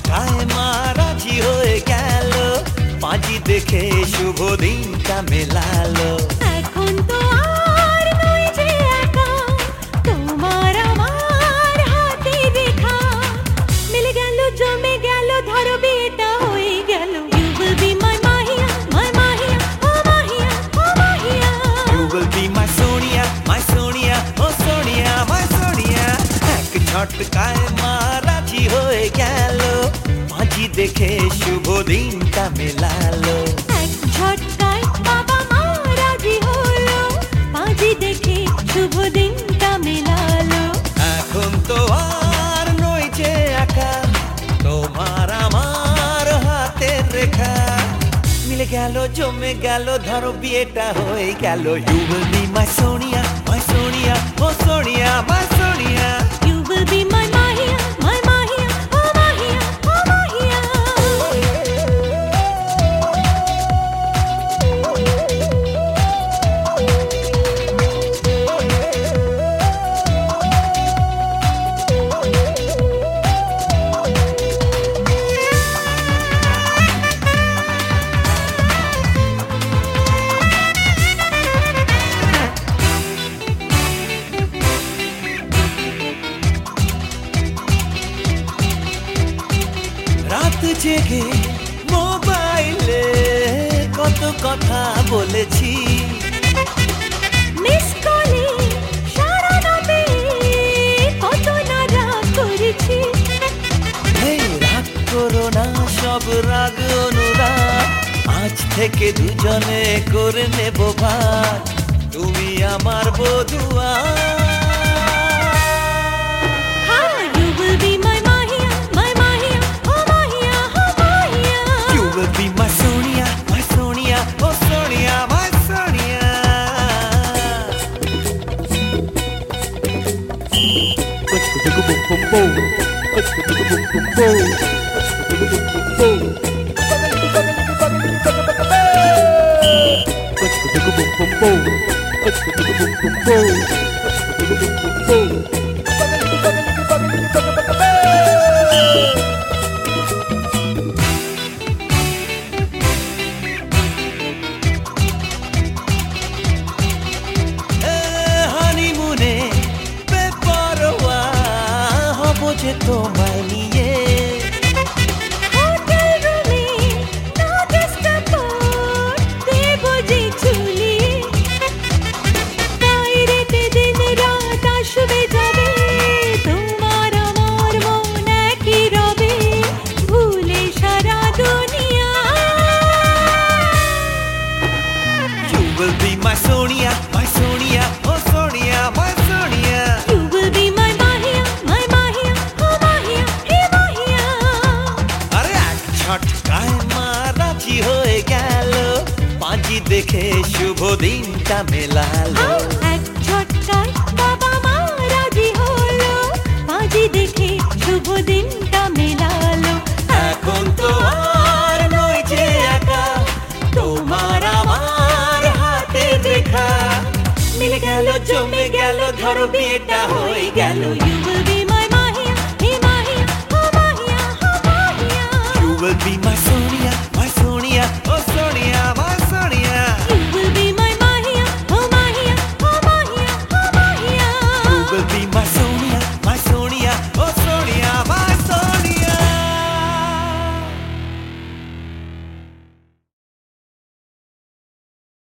ঝটকায় মা রাজি হয়ে গেল, পাঁজি দেখে শুভ দিনটা মেলালো। এখন তো আর নই যে একা, তোমার আমার হাতে দেখা মিলে গেল, জমে গেল, ধরো বিয়েটা হয়ে গেল। You will be my Mahiya, my Mahiya, oh Mahiya, oh Mahiya. You will be my Sonia, my Sonia, oh Sonia, my Sonia. এক ঝটকায় মা রাজি হয়ে গেল, পাঁজি দেখে শুভ দিনটা মেলালো। এক ঝটকায় বাবা মা রাজি হলো, পাঁজি দেখে শুভ দিনটা মেলালো। এখন তো আর নই যে একা, তোমার আমার হাতের রেখা মিলে গেল, জমে গেল, ধরো বিয়েটা হয়ে গেল। You will be my Sonia, my Sonia, oh Sonia, my Sonia. You will be my Mahiya, my Mahiya, oh Mahiya, oh Mahiya. রাত জেগে মোবাইলে কত কথা বলেছি, মিস কলে সারা রাতে কত না রাগ করেছি। এই রাগ করো না, সব রাগ অনুরাগ আজ থেকে দুজনে করে নেব ভাগ, তুমি আমার বধুয়া। You will be my Mahiya, my Mahiya, oh Mahiya, oh Mahiya. You will be my Sonia, my Sonia, oh Sonia, my Sonia. হানিমুনে বেপরোয়া হব যে তোমায় নিয়ে, হোটেল রুমে no disturb দেব যে ঝুলিয়ে, বাইরেতে দিন রাত আসবে যাবে, তোমার আমার মন একই রবে, ভুলে সারা দুনিয়া। You will be my Sonia, my Sonia, oh Sonia, my Sonia. You will be my Mahiya, my Mahiya, oh Mahiya, hey Mahiya. আরে এক ঝটকায় মা রাজি হয়ে গেল, পাঁজি দেখে শুভ দিনটা মেলালো। এক ঝটকায় বাবা মা রাজি হলো, পাঁজি দেখে শুভ দিনটা মেলালো। এখন তো আর নই যে একা, তোমার আমার হাতে দেখা মিলে গেল, জমে গেল, ধরো বিয়েটা হয়ে গেল। You will be my Mahiya, hey Mahiya, oh Mahiya, oh Mahiya. You will be my Sonia, my Sonia, oh Sonia, my Sonia. You will be my Mahiya, oh Mahiya, oh Mahiya, oh Mahiya. You will be my Sonia.